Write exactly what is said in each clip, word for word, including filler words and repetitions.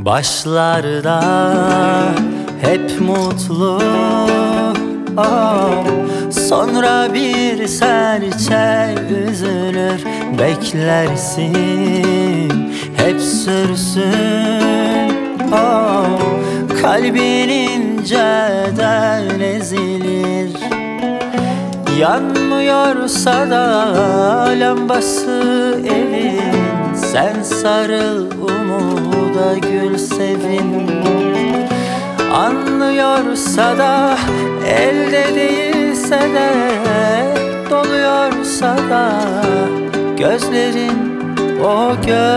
Başlarda hep mutlu, oh. Sonra bir serçe üzülür, beklersin hep sürsün, oh. Kalbin inceden ezilir, yanmıyorsa da lambası evin. Sen sarıl umuda, gül sevin. Anlıyorsa da, elde değilse de, doluyorsa da gözlerin, o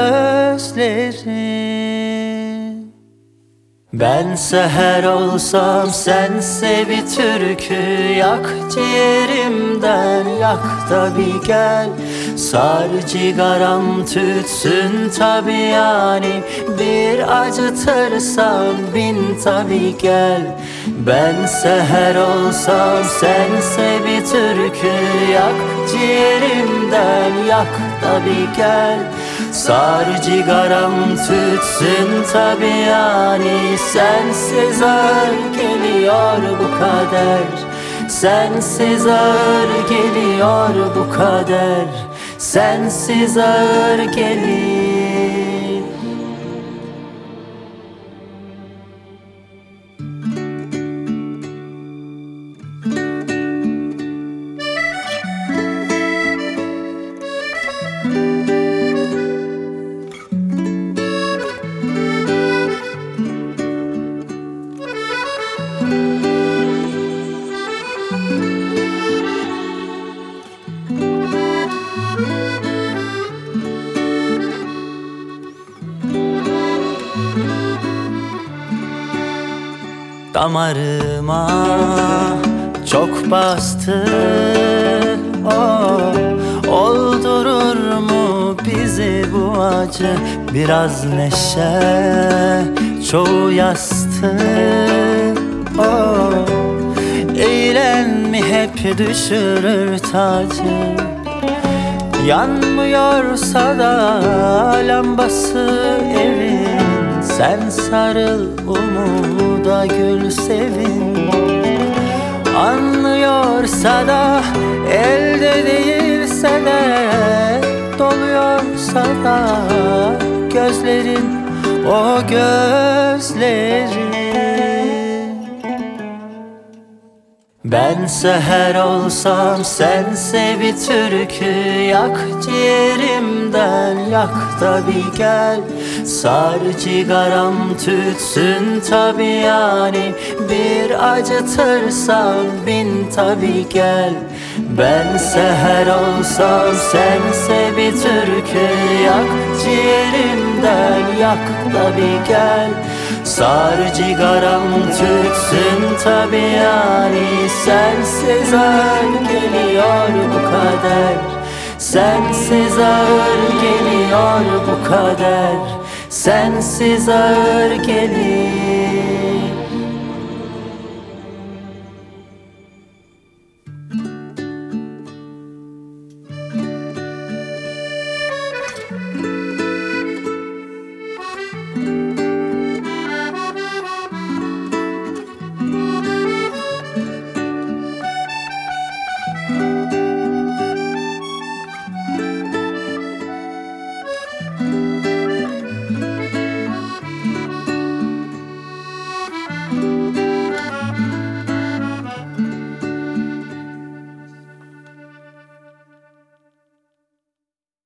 gözlerin. Ben seher olsam sense bir türkü, yak ciğerimden, yak da bir gel. Sar cigaram tütsün tabi yani, bir acıtırsan bin tabi gel. Ben seher olsam sense bir türkü, yak ciğerimden, yak da bir gel. Sar cigaram tütsün tabi yani, sensiz ağır geliyor bu kader. Sensiz ağır geliyor bu kader. Sensiz ağır gelir. Damarıma çok bastı, oh. Oldurur mu bizi bu acı? Biraz neşe, çoğu yastık, oh. Eğlen mi hep düşürür tacı? Yanmıyorsa da lambası evin. Sen sarıl umuda, gül sevin. Anlıyorsa da, elde değilse de, doluyorsa da gözlerin, o gözlerin. Ben seher olsam sense bir türkü, yak ciğerimden, yak da bir gel. Sar cigaram tütsün tabi yani, bir acıtırsan bin tabi gel. Ben seher olsam sense bir türkü, yak ciğerimden, yak da bir gel. Sar cigaram tütsün tabi yani, sensiz ağır geliyor bu kader. Sensiz ağır geliyor bu kader. Sensiz ağır gelir.